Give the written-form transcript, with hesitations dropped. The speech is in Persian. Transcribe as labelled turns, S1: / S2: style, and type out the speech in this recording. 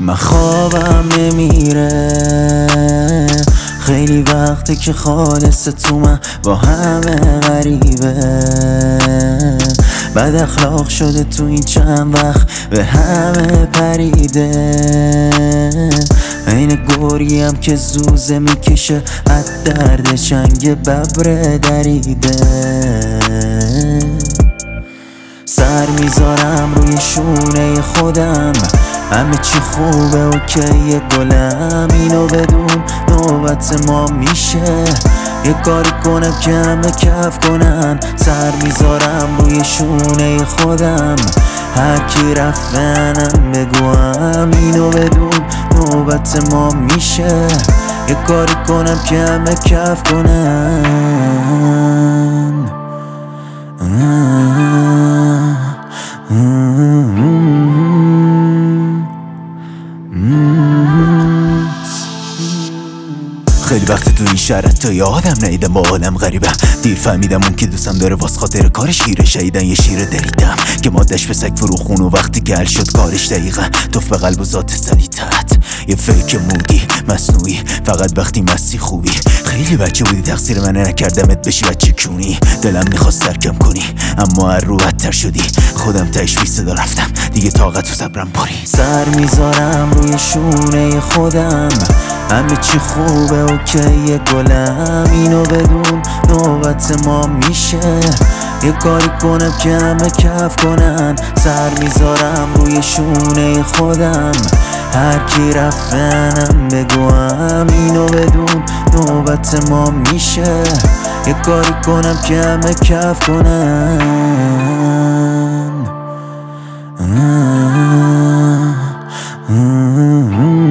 S1: من خوابم نمیره، خیلی وقته که خالصه تو من با همه غریبه. بد اخلاق شده تو این چند وقت به همه پریده. این گوریم که زوزه میکشه از درد چنگ ببر دریده. سر میذارم روی شونه خودم، همه چی خوبه اوکیه گلم. اینو بدون نوبت ما میشه یه کاری کنم که همه کف کنن. سر میذارم روی شونه خودم، هر کی رفتنم بگوام. اینو بدون نوبت ما میشه یه کاری کنم که همه کف کنن. خیلی وقت تو این شهر تا یه آدم ندیدم با عالم غریبم. دیر فهمیدم اون که دوستم داره واس خاطر کارش شیره شیدن. یه شیر دریدم که مادش به سگ فروخون و وقتی که حل شد کارش دقیقا توف به قلب و ذات سلیطت. یه فیک مودی مصنوعی فقط وقتی مستی خوبی. خیلی بچه بودی تقصیر منه نکردمت بشی بچه کونی. دلم میخواست ترکم کنی اما هر رو بدتر شدی. خودم تهش بی صدا رفتم دیگه طاقت و صبرم پاری. سر میذارم روی شونه خودم، همه چی خوبه اوکیه گلم. اینو بدون نوبت ما میشه یه کاری کنم که همه کف کنن. سر میذارم روی شونه خودم، هر کی رفتنم بگوام. اینو بدون نوبت ما میشه یه کاری کنم که همه کف کنن.